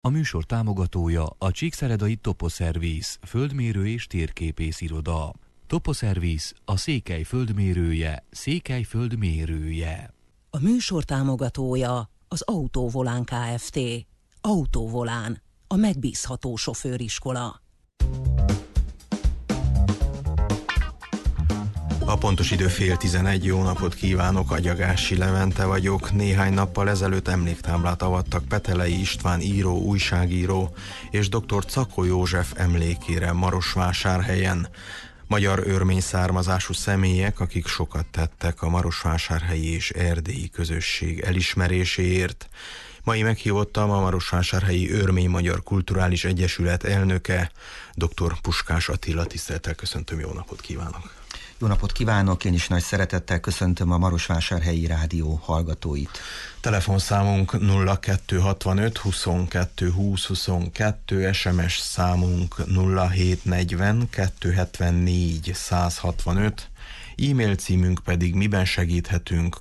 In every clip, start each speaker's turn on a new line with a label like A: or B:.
A: A műsor támogatója a Csíkszeredai Toposzervisz, földmérő és térképész iroda. Toposzervisz, a Székely földmérője, Székely földmérője.
B: A műsor támogatója az Autóvolán Kft. Autóvolán, a megbízható sofőriskola.
C: A pontos idő fél 11, jó napot kívánok, Agyagássy Levente vagyok. Néhány nappal ezelőtt emléktáblát avattak Petelei István író, újságíró és dr. Czakó József emlékére Marosvásárhelyen. Magyar-örmény származású személyek, akik sokat tettek a marosvásárhelyi és erdélyi közösség elismeréséért. Mai meghívottam a Marosvásárhelyi Örmény-Magyar Kulturális Egyesület elnöke, dr. Puskás Attila. Tisztelettel köszöntöm, jó napot kívánok!
D: Jó napot kívánok, én is nagy szeretettel köszöntöm a Marosvásárhelyi Rádió hallgatóit.
C: Telefonszámunk 0265 22 20 22, SMS számunk 0740 274 165, e-mail címünk pedig miben segíthetünk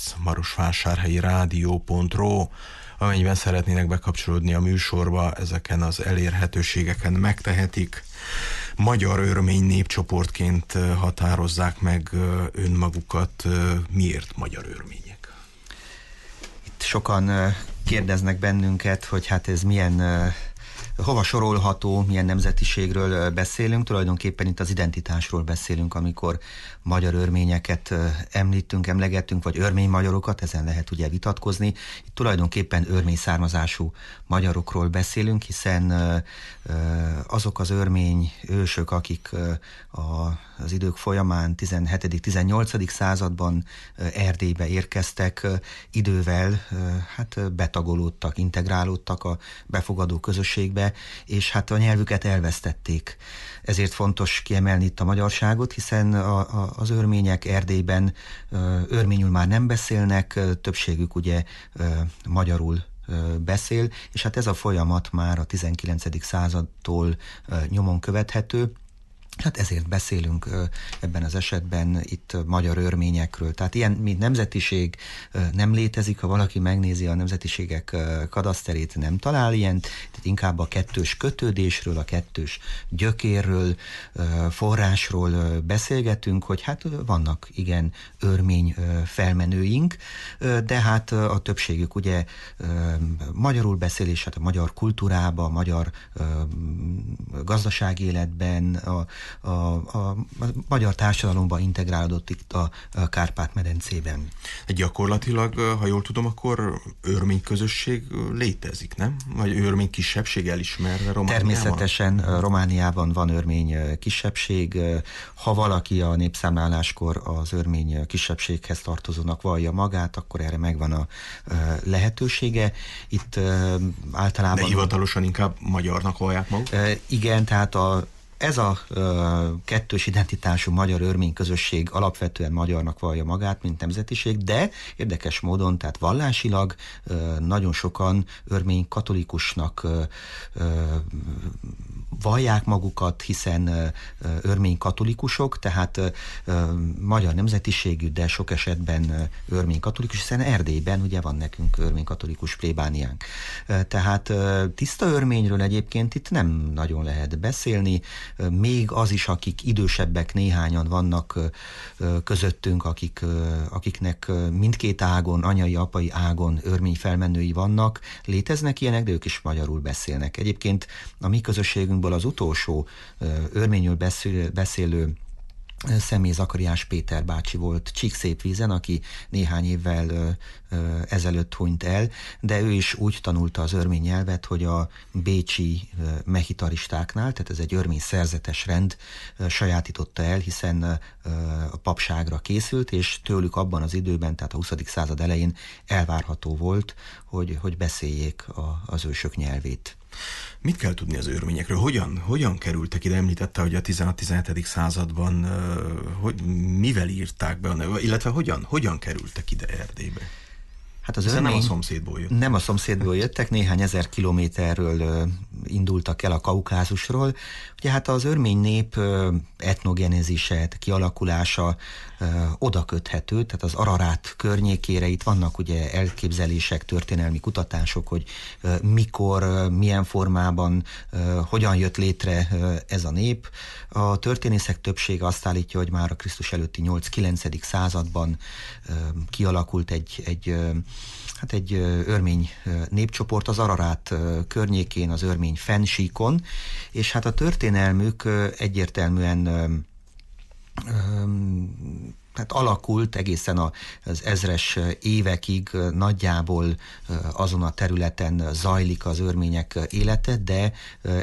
C: @marosvásárhelyirádió.ro. Amennyiben szeretnének bekapcsolódni a műsorba, ezeken az elérhetőségeken megtehetik. Magyar-örmény népcsoportként határozzák meg önmagukat. Miért magyar-örmények?
D: Itt sokan kérdeznek bennünket, hogy hát ez milyen, hova sorolható, milyen nemzetiségről beszélünk. Tulajdonképpen itt az identitásról beszélünk, amikor magyar-örményeket emlegetünk, vagy örmény-magyarokat, ezen lehet ugye vitatkozni. Itt tulajdonképpen örmény származású magyarokról beszélünk, hiszen azok az örmény ősök, akik az idők folyamán 17.-18. században Erdélybe érkeztek, idővel hát betagolódtak, integrálódtak a befogadó közösségbe, és hát a nyelvüket elvesztették. Ezért fontos kiemelni itt a magyarságot, hiszen az örmények Erdélyben örményül már nem beszélnek, többségük ugye magyarul beszél, és hát ez a folyamat már a 19. századtól nyomon követhető. Hát ezért beszélünk ebben az esetben itt magyar-örményekről. Tehát ilyen, mint nemzetiség nem létezik, ha valaki megnézi a nemzetiségek kadaszterét, nem talál ilyen, tehát inkább a kettős kötődésről, a kettős gyökérről, forrásról beszélgetünk, hogy hát vannak igen örmény felmenőink, de hát a többségük ugye magyarul beszél, és hát a magyar kultúrába, a magyar gazdasági életben, a magyar társadalomba integrálódott itt a Kárpát-medencében.
C: Gyakorlatilag, ha jól tudom, akkor örmény közösség létezik, nem? Vagy örmény kisebbség elismerve Romániában?
D: Természetesen Romániában van örmény kisebbség. Ha valaki a népszámláláskor az örmény kisebbséghez tartozónak vallja magát, akkor erre megvan a lehetősége. Itt általában...
C: De hivatalosan inkább magyarnak vallják magukat?
D: Igen, tehát ez a kettős identitású magyar-örmény közösség alapvetően magyarnak vallja magát, mint nemzetiség, de érdekes módon, tehát vallásilag nagyon sokan örmény katolikusnak vallják magukat, hiszen örmény katolikusok, tehát magyar nemzetiségű, de sok esetben örmény katolikus, hiszen Erdélyben ugye van nekünk örmény katolikus plébániánk. Tehát tiszta örményről egyébként itt nem nagyon lehet beszélni, még az is, akik idősebbek néhányan vannak közöttünk, akiknek mindkét ágon, anyai, apai ágon örmény felmenői vannak, léteznek ilyenek, de ők is magyarul beszélnek. Egyébként a mi közösségünkből az utolsó örményül beszélő személy Zakariás Péter bácsi volt Csíkszépvízen, aki néhány évvel ezelőtt hunyt el, de ő is úgy tanulta az örmény nyelvet, hogy a bécsi mehitaristáknál, tehát ez egy örmény szerzetes rend, sajátította el, hiszen a papságra készült, és tőlük abban az időben, tehát a 20. század elején elvárható volt, hogy beszéljék az ősök nyelvét.
C: Mit kell tudni az örményekről? Hogyan kerültek ide? Említette, hogy a 16-17. században mivel írták be, illetve hogyan kerültek ide Erdélybe?
D: Hát az örmény
C: nem a szomszédból jöttek.
D: Nem a szomszédból jöttek, néhány ezer kilométerről indultak el a Kaukázusról. Ugye hát az örmény nép etnogenezise, kialakulása oda köthető, tehát az Ararát környékére. Itt vannak ugye elképzelések, történelmi kutatások, hogy mikor, milyen formában, hogyan jött létre ez a nép. A történészek többsége azt állítja, hogy már a Krisztus előtti 8-9. Században kialakult egy örmény népcsoport az Ararát környékén, az örmény fennsíkon, és hát a történelmük egyértelműen hát alakult egészen az 1000-es évekig, nagyjából azon a területen zajlik az örmények élete, de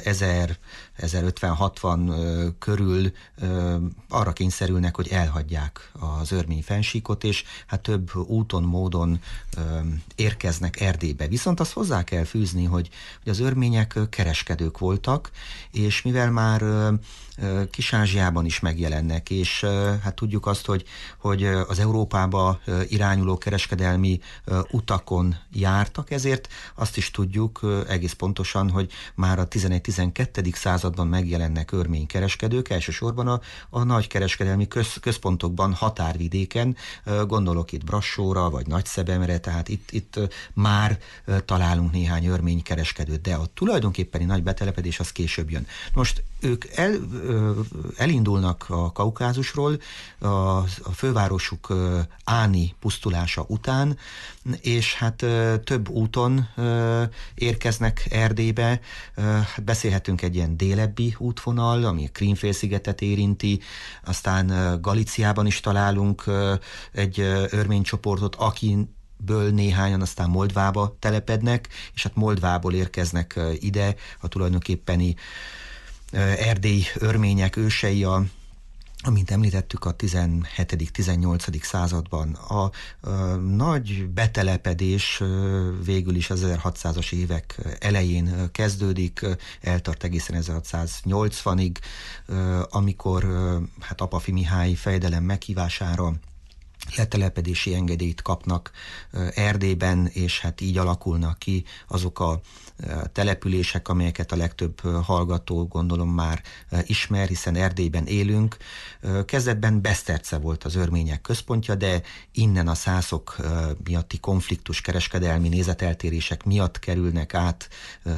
D: 1050-60 körül arra kényszerülnek, hogy elhagyják az örmény fennsíkot, és hát több úton, módon érkeznek Erdélybe. Viszont azt hozzá kell fűzni, hogy az örmények kereskedők voltak, és mivel már Kis-Ázsiában is megjelennek, és hát tudjuk azt, hogy az Európába irányuló kereskedelmi utakon jártak, ezért azt is tudjuk egész pontosan, hogy már a 11-12. században megjelennek örmény kereskedők, elsősorban a nagy kereskedelmi központokban, határvidéken, gondolok itt Brassóra, vagy Nagyszebemre, tehát itt már találunk néhány örmény kereskedőt, de a tulajdonképpeni nagy betelepedés az később jön. Most ők elindulnak a Kaukázusról, a fővárosuk Áni pusztulása után, és hát több úton érkeznek Erdélybe. Hát beszélhetünk egy ilyen délebbi útvonal, ami a Krím-félszigetet érinti, aztán Galíciában is találunk egy örmény csoportot, akiből néhányan aztán Moldvába telepednek, és hát Moldvából érkeznek ide a tulajdonképpeni erdélyi örmények ősei, amint említettük, a 17.-18. században. A nagy betelepedés végül is 1600-as évek elején kezdődik, eltart egészen 1680-ig, amikor hát Apafi Mihály fejedelem meghívására letelepedési engedélyt kapnak Erdélyben, és hát így alakulnak ki azok a települések, amelyeket a legtöbb hallgató gondolom már ismer, hiszen Erdélyben élünk. Kezdetben Beszterce volt az örmények központja, de innen a szászok miatti konfliktus, kereskedelmi nézeteltérések miatt kerülnek át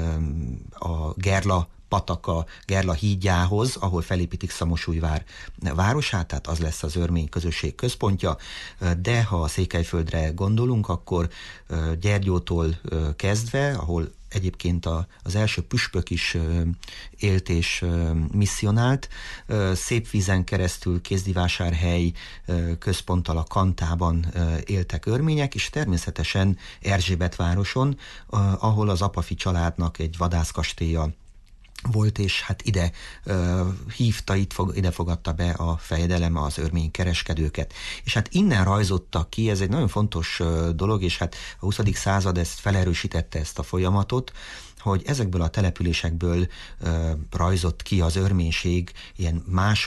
D: a Gerla pataka, Gerla hídjához, ahol felépítik Szamosújvár városát, tehát az lesz az örmény közösség központja, de ha a Székelyföldre gondolunk, akkor Gyergyótól kezdve, ahol egyébként az első püspök is élt és misszionált, Szépvízen keresztül Kézdivásárhely központtal a Kantában éltek örmények, és természetesen Erzsébetvároson, ahol az Apafi családnak egy vadászkastélya volt, és hát ide hívta, ide fogadta be a fejedelem az örmény kereskedőket. És hát innen rajzottak ki, ez egy nagyon fontos dolog, és hát a 20. század ezt felerősítette, ezt a folyamatot, hogy ezekből a településekből rajzott ki az örménység ilyen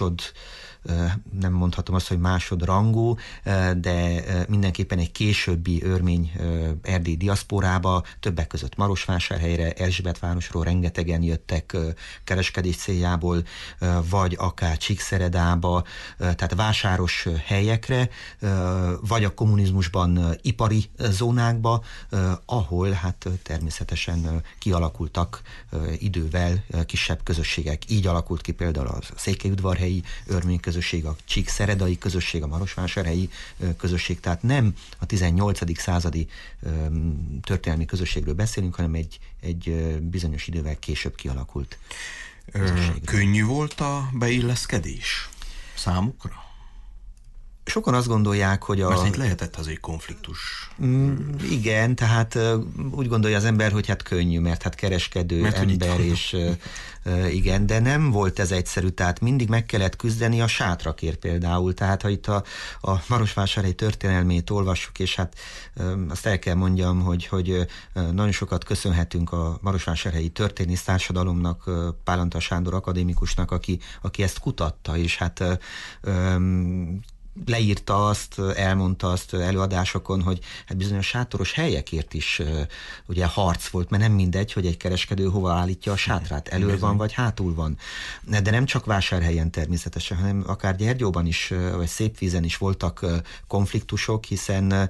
D: nem mondhatom azt, hogy másodrangú, de mindenképpen egy későbbi örmény erdélyi diaszporába, többek között Marosvásárhelyre, Erzsébetvárosról rengetegen jöttek kereskedés céljából, vagy akár Csíkszeredába, tehát vásáros helyekre, vagy a kommunizmusban ipari zónákba, ahol hát természetesen kialakultak idővel kisebb közösségek. Így alakult ki például a székelyudvarhelyi örmény közösség, a csíkszeredai közösség, a marosvásárhelyi közösség, tehát nem a 18. századi történelmi közösségről beszélünk, hanem egy bizonyos idővel később kialakult közösség.
C: Könnyű volt a beilleszkedés számukra?
D: Sokan azt gondolják, hogy
C: mert itt lehetett az egy konfliktus.
D: Igen, tehát úgy gondolja az ember, hogy hát könnyű, mert hát kereskedő mert ember, és igen, de nem volt ez egyszerű, tehát mindig meg kellett küzdeni a sátrakért például, tehát ha itt a Marosvásárhely történelmét olvassuk, és hát azt el kell mondjam, hogy nagyon sokat köszönhetünk a Marosvásárhelyi történész társadalomnak, Pál Antal Sándor akadémikusnak, aki ezt kutatta, és hát leírta azt, elmondta azt előadásokon, hogy hát bizonyos sátoros helyekért is ugye harc volt, mert nem mindegy, hogy egy kereskedő hova állítja a sátrát, elől van vagy hátul van. De nem csak Vásárhelyen természetesen, hanem akár Gyergyóban is, vagy Szépvízen is voltak konfliktusok, hiszen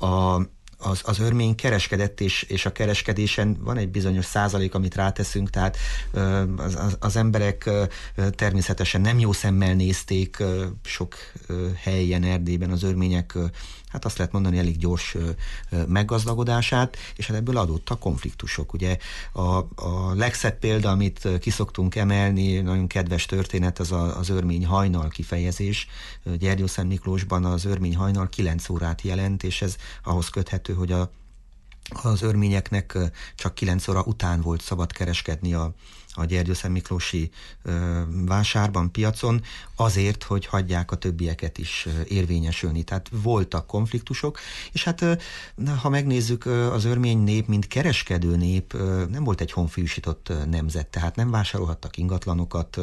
D: az örmény kereskedett, és a kereskedésen van egy bizonyos százalék, amit ráteszünk, tehát az emberek természetesen nem jó szemmel nézték sok helyen Erdélyben az örmények, hát azt lehet mondani, elég gyors meggazdagodását, és hát ebből adottak konfliktusok. Ugye a legszebb példa, amit kiszoktunk emelni, nagyon kedves történet, az örmény hajnal kifejezés. Gyergyószent Miklósban az örmény hajnal 9 órát jelent, és ez ahhoz köthető, hogy az örményeknek csak 9 óra után volt szabad kereskedni a Gyergyószent Miklósi vásárban, piacon, azért, hogy hagyják a többieket is érvényesülni. Tehát voltak konfliktusok, és hát ha megnézzük, az örmény nép, mint kereskedő nép nem volt egy honfiúsított nemzet, tehát nem vásárolhattak ingatlanokat,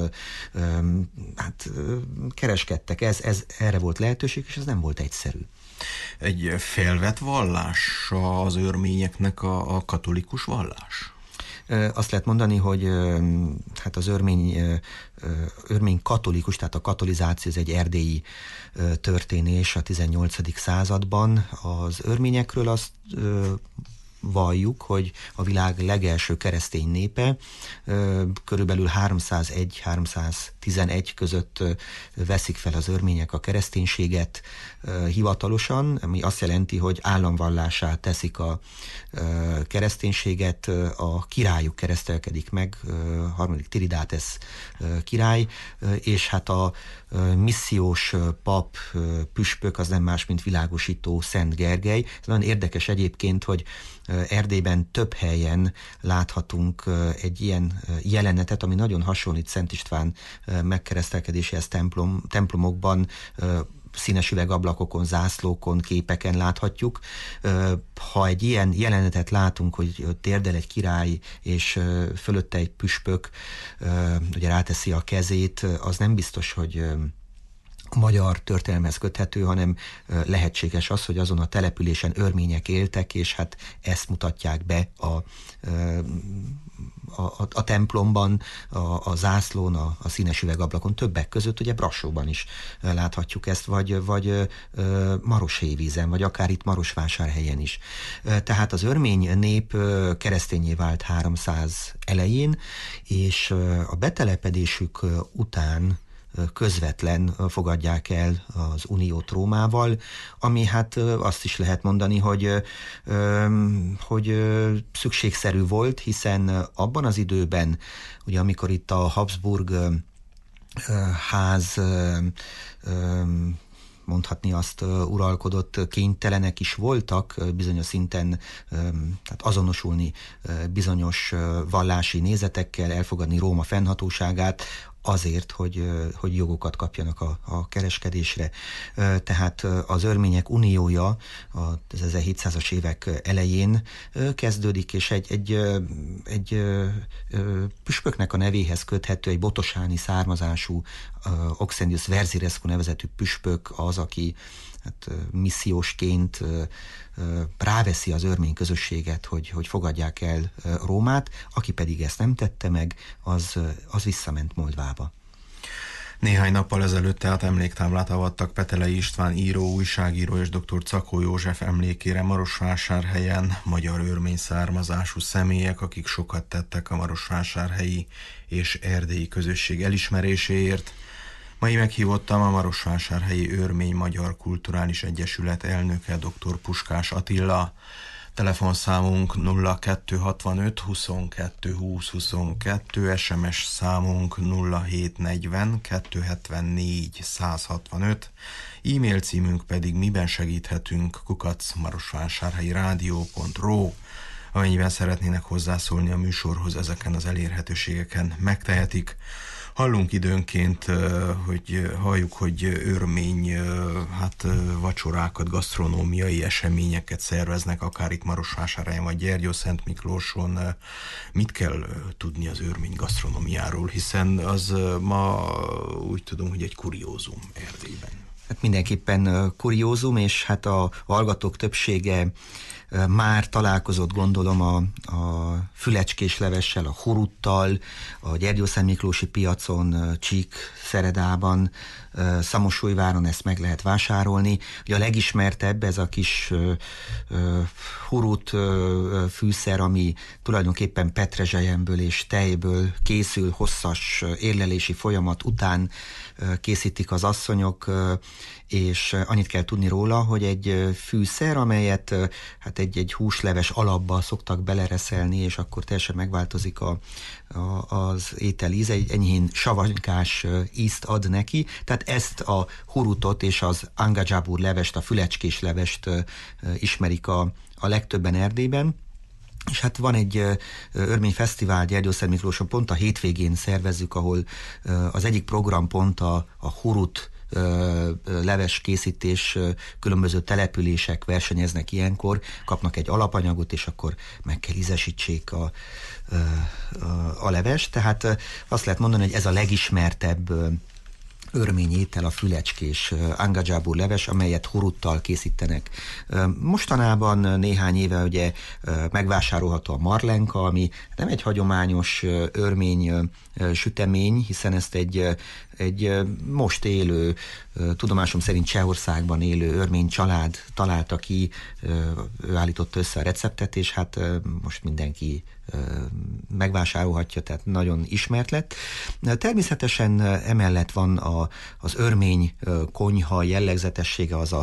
D: hát kereskedtek, erre volt lehetőség, és ez nem volt egyszerű.
C: Egy félvett vallás az örményeknek a katolikus vallás?
D: Azt lehet mondani, hogy hát az örmény katolikus, tehát a katolizáció ez egy erdélyi történés a 18. században. Az örményekről azt valljuk, hogy a világ legelső keresztény népe, körülbelül 301-311 között veszik fel az örmények a kereszténységet hivatalosan, ami azt jelenti, hogy államvallásá teszik a kereszténységet, a királyuk keresztelkedik meg, harmadik Tiridates király, és hát a missziós pap, püspök az nem más, mint világosító Szent Gergely. Ez nagyon érdekes egyébként, hogy Erdélyben több helyen láthatunk egy ilyen jelenetet, ami nagyon hasonlít Szent István megkeresztelkedéséhez templomokban, színes üvegablakokon, zászlókon, képeken láthatjuk. Ha egy ilyen jelenetet látunk, hogy térdel egy király, és fölötte egy püspök, ugye ráteszi a kezét, az nem biztos, hogy a magyar történelmhez köthető, hanem lehetséges az, hogy azon a településen örmények éltek, és hát ezt mutatják be a templomban, a zászlón, a színes üvegablakon, többek között, ugye Brassóban is láthatjuk ezt, vagy Maroshévízen, vagy akár itt Marosvásárhelyen is. Tehát az örmény nép keresztényé vált 300 elején, és a betelepedésük után közvetlen fogadják el az uniót Rómával, ami hát azt is lehet mondani, hogy szükségszerű volt, hiszen abban az időben, ugye amikor itt a Habsburg ház mondhatni azt uralkodott, kénytelenek is voltak bizonyos szinten tehát azonosulni bizonyos vallási nézetekkel, elfogadni Róma fennhatóságát, azért, hogy jogokat kapjanak a kereskedésre. Tehát az örmények uniója az 1700-as évek elején kezdődik, és egy püspöknek a nevéhez köthető, egy botosáni származású Oxendius Verzirescu nevezetű püspök az, aki hát missziósként ráveszi az örmény közösséget, hogy fogadják el Rómát, aki pedig ezt nem tette meg, az visszament Moldvába.
C: Néhány nappal ezelőtt tehát emléktáblát avattak Petelei István író, újságíró és dr. Czakó József emlékére Marosvásárhelyen magyar-örmény származású személyek, akik sokat tettek a marosvásárhelyi és erdélyi közösség elismeréséért. Mai meghívottam a Marosvásárhelyi Örmény-Magyar Kulturális Egyesület elnöke, dr. Puskás Attila. Telefonszámunk 0265 22 20 22, SMS számunk 0740 274 165, e-mail címünk pedig mibensegíthetünk @marosvásárhelyirádió.ru. Amennyiben szeretnének hozzászólni a műsorhoz, ezeken az elérhetőségeken megtehetik. Hallunk időnként, halljuk, hogy örmény vacsorákat, gasztronómiai eseményeket szerveznek, akár itt Marosvásárhelyen vagy Gyergyószent Miklóson. Mit kell tudni az örmény gasztronómiáról, hiszen az ma úgy tudom, hogy egy kuriózum Erdélyben.
D: Hát mindenképpen kuriózum, és hát a hallgatók többsége már találkozott, gondolom, a fülecskés levessel, a huruttal, a Gyergyószentmiklósi piacon, Csíkszeredában, Szamosújváron ezt meg lehet vásárolni. Ugye a legismertebb ez a kis hurut fűszer, ami tulajdonképpen petrezselyemből és tejből készül, hosszas érlelési folyamat után készítik az asszonyok, és annyit kell tudni róla, hogy egy fűszer, amelyet hát egy húsleves alapba szoktak belereszelni, és akkor teljesen megváltozik az étel íze, egy enyhén savanykás ízt ad neki, tehát ezt a hurutot és az angajabur levest, a fülecskés levest ismerik a legtöbben Erdélyben. És hát van egy örményfesztivál Gyergyószentmiklóson, pont a hétvégén szervezzük, ahol az egyik programpont a hurut leves készítés, különböző települések versenyeznek ilyenkor, kapnak egy alapanyagot, és akkor meg kell ízesítsék a levest. Tehát azt lehet mondani, hogy ez a legismertebb örményétel, a fülecskés angajabur leves, amelyet huruttal készítenek. Mostanában néhány éve ugye megvásárolható a marlenka, ami nem egy hagyományos örmény sütemény, hiszen ezt egy most élő, tudomásom szerint Csehországban élő örmény család találta ki, ő állította össze a receptet, és hát most mindenki megvásárolhatja, tehát nagyon ismert lett. Természetesen emellett van az örmény konyha jellegzetessége, az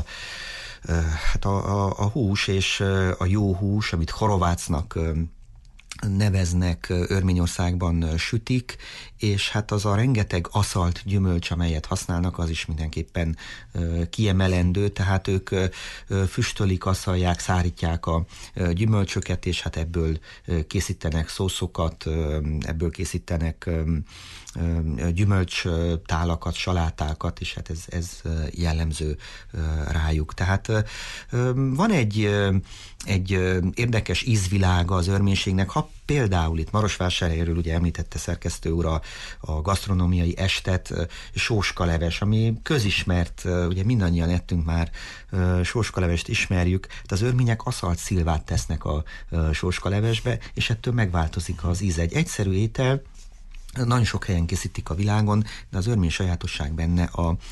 D: a hús, és a jó hús, amit horovácnak neveznek, Örményországban sütik, és hát az a rengeteg aszalt gyümölcs, amelyet használnak, az is mindenképpen kiemelendő, tehát ők füstölik, aszalják, szárítják a gyümölcsöket, és hát ebből készítenek szószokat, ebből készítenek gyümölcstálakat, salátákat, és hát ez jellemző rájuk. Tehát van egy érdekes ízvilága az örménységnek, ha például itt Marosvásárhelyről ugye említette szerkesztő úr a gasztronómiai estet, sóskaleves, ami közismert, ugye mindannyian ettünk már sóskalevest, ismerjük, de az örmények aszalt szilvát tesznek a sóskalevesbe, és ettől megváltozik az íz. Egy egyszerű étel, nagyon sok helyen készítik a világon, de az örmény sajátosság benne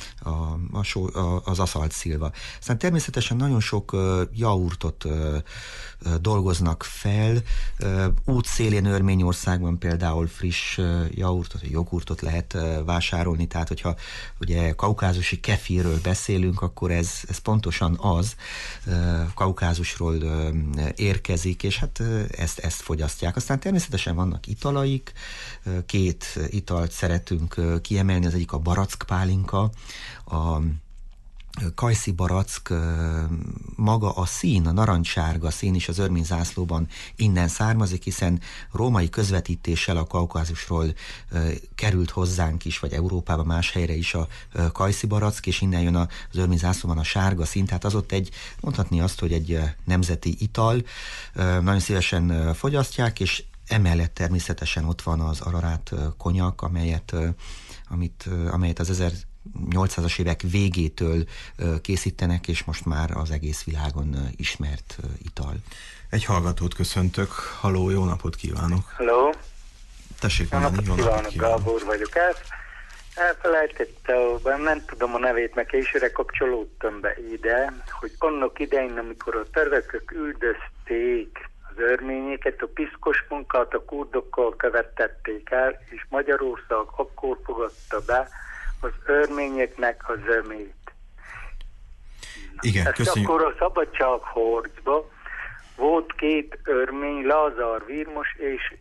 D: az aszalt szilva. Aztán természetesen nagyon sok jaurtot dolgoznak fel. Útszélén Örményországban például friss jaurtot, jogurtot lehet vásárolni, tehát hogyha ugye kaukázusi kefirről beszélünk, akkor ez pontosan az, Kaukázusról érkezik, és hát ezt fogyasztják. Aztán természetesen vannak italaik, két italt szeretünk kiemelni, az egyik a barack pálinka, a kajszi barack, maga a szín, a narancssárga szín is az örmény zászlóban innen származik, hiszen római közvetítéssel a Kaukázusról került hozzánk is, vagy Európába más helyre is a kajszi barack, és innen jön az örmény zászlóban a sárga szín, tehát az ott mondhatni azt, hogy egy nemzeti ital, nagyon szívesen fogyasztják, és emellett természetesen ott van az Ararát konyak, amelyet az 1800-as évek végétől készítenek, és most már az egész világon ismert ital.
C: Egy hallgatót köszöntök. Halló, jó napot kívánok!
E: Halló!
C: Tessék mondani, jó napot kívánok!
E: Gábor vagyok. Elfelejtettem, nem tudom a nevét, meg későre kapcsolódtam be ide, hogy annak idején, amikor a törökök üldözték az örményeket, a piszkos munkát a kurdokkal követtették el, és Magyarország akkor fogadta be az örményeknek a zömét.
C: Igen,
E: ezt
C: köszönjük.
E: akkor a szabadságharcban volt két örmény, Lázár Vilmos és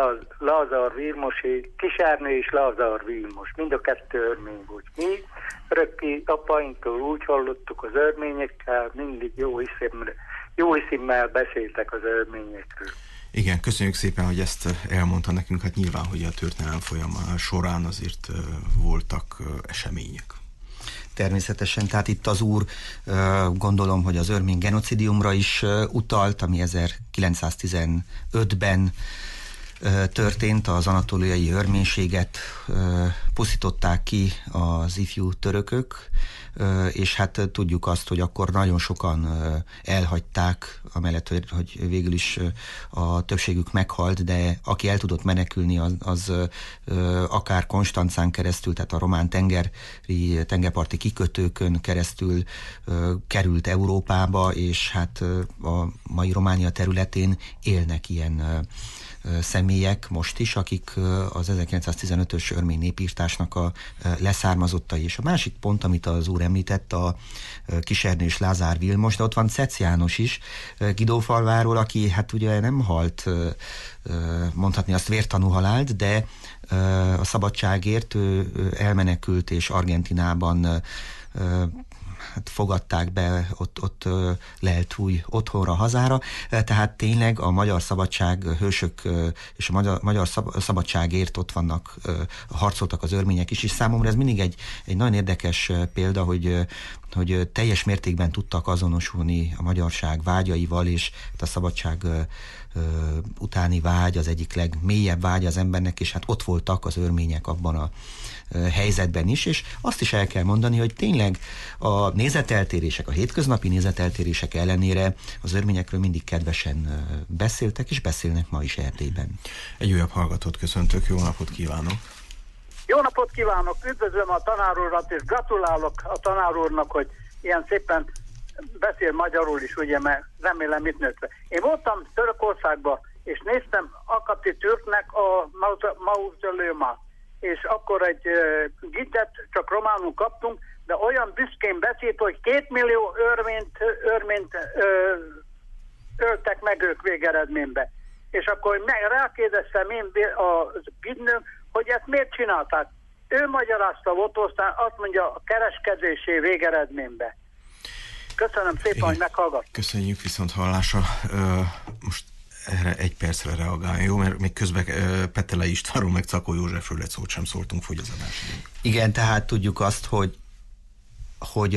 E: Kisárnő és Lázár Vilmos. Mind a kettő örmény volt. Mi örökké apainktól úgy hallottuk, az örményekkel mindig jó hiszemmel beszéltek az örményekről.
C: Igen, köszönjük szépen, hogy ezt elmondta nekünk. Hát nyilván, hogy a történelem folyamán során azért voltak események.
D: Természetesen, tehát itt az úr gondolom, hogy az örmény genocidiumra is utalt, ami 1915-ben történt, az anatóliai örménységet pusztították ki az ifjú törökök, és hát tudjuk azt, hogy akkor nagyon sokan elhagyták, amellett, hogy végül is a többségük meghalt, de aki el tudott menekülni, az akár Konstancán keresztül, tehát a román tengerparti kikötőkön keresztül került Európába, és hát a mai Románia területén élnek ilyen személyek most is, akik az 1915-ös örmény népírtásnak a leszármazottai. És a másik pont, amit az úr említett, a Kisernő és Lázár Vilmos, de ott van Cec János is, Gidófalváról, aki hát ugye nem halt, mondhatni azt vértanú halált, de a szabadságért ő elmenekült, és Argentinában hát fogadták be, ott lelt új otthonra, hazára, tehát tényleg a magyar szabadság hősök és a magyar szabadságért ott vannak, harcoltak az örmények is, és számomra ez mindig egy nagyon érdekes példa, hogy teljes mértékben tudtak azonosulni a magyarság vágyaival, és a szabadság utáni vágy az egyik legmélyebb vágy az embernek, és hát ott voltak az örmények abban a helyzetben is, és azt is el kell mondani, hogy tényleg a nézeteltérések, a hétköznapi nézeteltérések ellenére az örményekről mindig kedvesen beszéltek, és beszélnek ma is Erdélyben.
C: Egy újabb hallgatót köszöntök, jó napot kívánok!
E: Jó napot kívánok, üdvözlöm a tanár urat, és gratulálok a tanár úrnak, hogy ilyen szépen beszél magyarul is, ugye, mert remélem itt nőtt. Én voltam Törökországban, és néztem Akati Türknek a mauzolőmát, és akkor egy gidet csak románul kaptunk, de olyan büszkén beszélt, hogy 2 millió örményt öltek meg ők végeredményben. És akkor rákérdeztem én a gidnőm, hogy ezt miért csinálták. Ő magyarázta ott, aztán azt mondja, a kereskedésé végeredményben. Köszönöm szépen, hogy meghallgat.
C: Köszönjük, viszont hallásra. Most erre egy percre reagáljon, jó? Mert még közben Petelei Istvánról meg Czakó Józsefről egy szót sem szóltunk, fogy az adás.
D: Igen, tehát tudjuk azt, hogy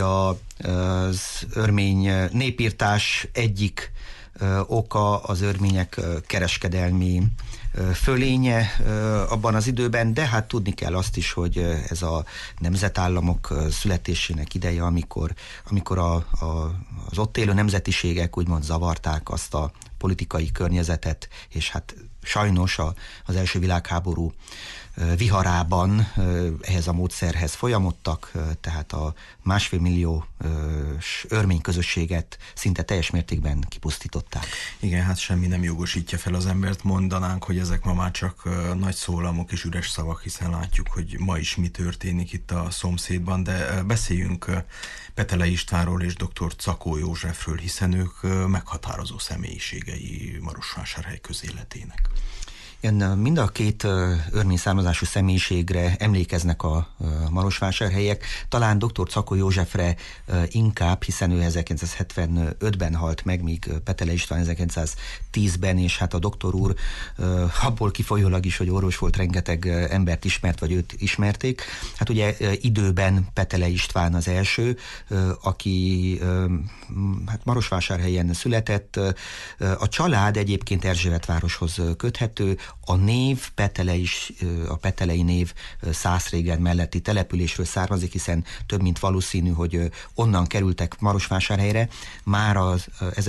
D: az örmény népírtás egyik oka az örmények kereskedelmi fölénye abban az időben, de hát tudni kell azt is, hogy ez a nemzetállamok születésének ideje, amikor az ott élő nemzetiségek úgymond zavarták azt a politikai környezetet, és hát sajnos az első világháború viharában ehhez a módszerhez folyamodtak, tehát a 1,5 millió örmény közösséget szinte teljes mértékben kipusztították.
C: Igen, hát semmi nem jogosítja fel az embert, mondanánk, hogy ezek ma már csak nagy szólamok és üres szavak, hiszen látjuk, hogy ma is mi történik itt a szomszédban, de beszéljünk Petelei Istvánról és dr. Czakó Józsefről, hiszen ők meghatározó személyiségei Marosvásárhely közéletének.
D: Mind a két örmény származású személyiségre emlékeznek a marosvásárhelyek. Talán dr. Czakó Józsefre inkább, hiszen ő 1975-ben halt meg, míg Petelei István 1910-ben, és hát a doktor úr abból kifolyólag is, hogy orvos volt, rengeteg embert ismert, vagy őt ismerték. Hát ugye időben Petelei István az első, aki hát Marosvásárhelyen született. A család egyébként Erzsébetvároshoz köthető. A név a petelei név Szászrégen melletti településről származik, hiszen több mint valószínű, hogy onnan kerültek Marosvásárhelyre. Már az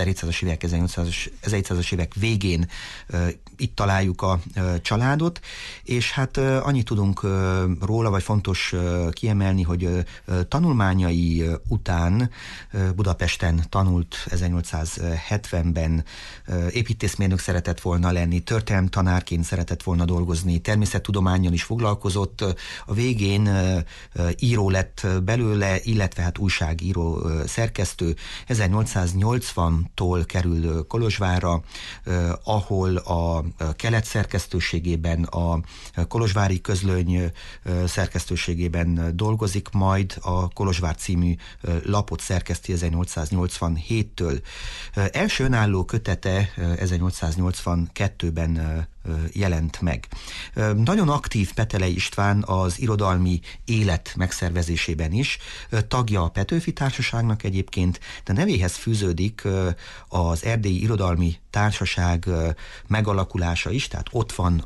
D: 1700-as évek végén itt találjuk a családot, és hát annyit tudunk róla, vagy fontos kiemelni, hogy tanulmányai után Budapesten tanult, 1870-ben építészmérnök szeretett volna lenni, történelemtanárként szeretett volna dolgozni, természettudománnyal is foglalkozott, a végén író lett belőle, illetve hát újságíró, szerkesztő. 1880-tól kerül Kolozsvárra, ahol a Kelet szerkesztőségében, a Kolozsvári Közlöny szerkesztőségében dolgozik, majd a Kolozsvár című lapot szerkeszti 1887-től. Első önálló kötete 1882-ben jelent meg. Nagyon aktív Petelei István az irodalmi élet megszervezésében is, tagja a Petőfi Társaságnak egyébként, de nevéhez fűződik az Erdélyi Irodalmi Társaság megalakulása is, tehát ott van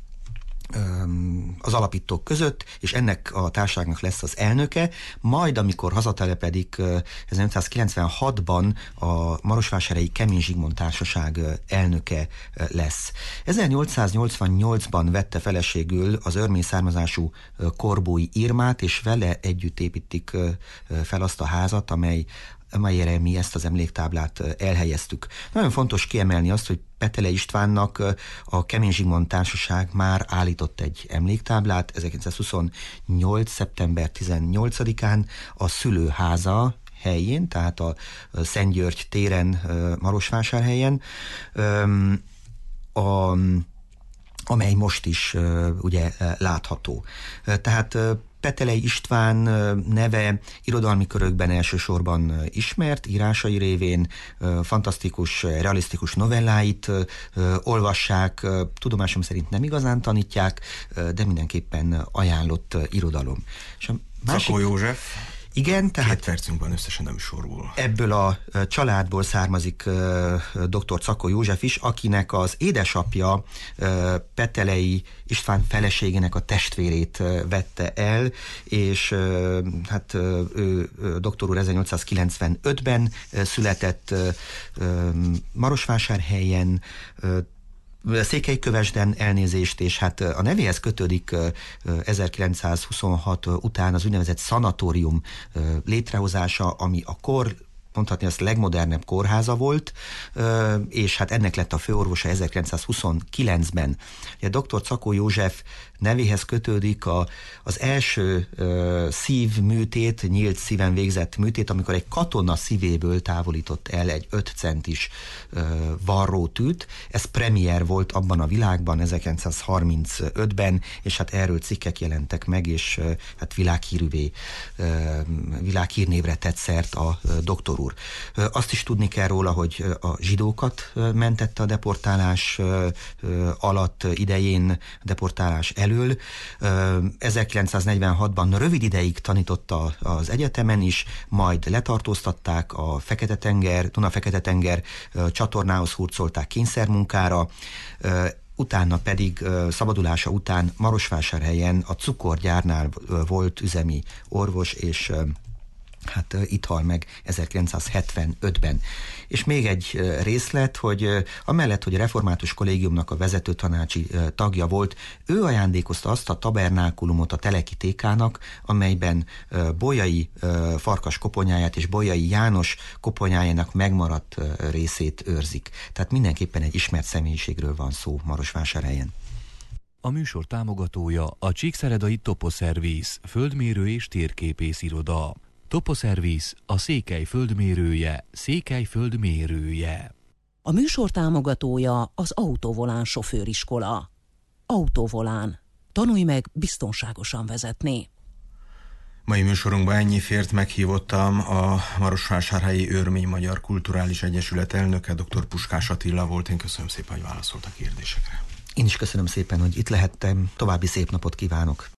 D: az alapítók között, és ennek a társaságnak lesz az elnöke, majd amikor hazatelepedik 1996-ban a Marosvásárhelyi Kemény Zsigmond Társaság elnöke lesz. 1888-ban vette feleségül az örmény származású Korbói Irmát, és vele együtt építik fel azt a házat, amelyre mi ezt az emléktáblát elhelyeztük. Nagyon fontos kiemelni azt, hogy Petelei Istvánnak a Kemény Zsigmond Társaság már állított egy emléktáblát 1928. szeptember 18-án a szülőháza helyén, tehát a Szent György téren Marosvásárhelyen, amely most is ugye látható. Tehát Petelei István neve irodalmi körökben elsősorban ismert, írásai révén fantasztikus, realisztikus novelláit olvassák, tudomásom szerint nem igazán tanítják, de mindenképpen ajánlott irodalom. És a másik...
C: Czakó József.
D: Igen, tehát
C: 2 percünk van összesen, nem sorból.
D: Ebből a családból származik dr. Czakó József is, akinek az édesapja Petelei István feleségének a testvérét vette el, és hát ő doktor úr 1895-ben született Marosvásárhelyen, Székelykövesden, elnézést, és hát a nevéhez kötődik 1926 után az úgynevezett szanatórium létrehozása, ami a mondhatni azt legmodernebb kórháza volt, és hát ennek lett a főorvosa 1929-ben. A dr. Czakó József nevéhez kötődik az első szívműtét, nyílt szíven végzett műtét, amikor egy katona szívéből távolított el egy 5 centis varrótűt. Ez premier volt abban a világban 1935-ben, és hát erről cikkek jelentek meg, és hát világhírnévre tett szert a doktor úr. Azt is tudni kell róla, hogy a zsidókat mentette a deportálás alatt, idején, deportálás elől. 1946-ban rövid ideig tanította az egyetemen is, majd letartóztatták a Duna-Fekete-tenger csatornához hurcolták kényszermunkára, utána pedig szabadulása után Marosvásárhelyen a cukorgyárnál volt üzemi orvos, és hát itt hal meg 1975-ben. És még egy részlet, hogy amellett, hogy a Református Kollégiumnak a vezető tanácsi tagja volt, ő ajándékozta azt a tabernákulumot a Teleki Tékának, amelyben Bolyai Farkas koponyáját és Bolyai János koponyájának megmaradt részét őrzik. Tehát mindenképpen egy ismert személyiségről van szó Marosvásárhelyen.
A: A műsor támogatója a Csíkszeredai Toposzervisz, földmérő és térképész iroda. Toposzervisz, a Székely földmérője, Székely földmérője.
B: A műsor támogatója az Autovolán sofőriskola. Autovolán. Tanulj meg biztonságosan vezetni.
C: Mai műsorunkban ennyi fért, meghívottam a Marosvásárhelyi Örmény Magyar Kulturális Egyesület elnöke, dr. Puskás Attila volt. Én köszönöm szépen, hogy válaszolt a kérdésekre.
D: Én is köszönöm szépen, hogy itt lehettem. További szép napot kívánok.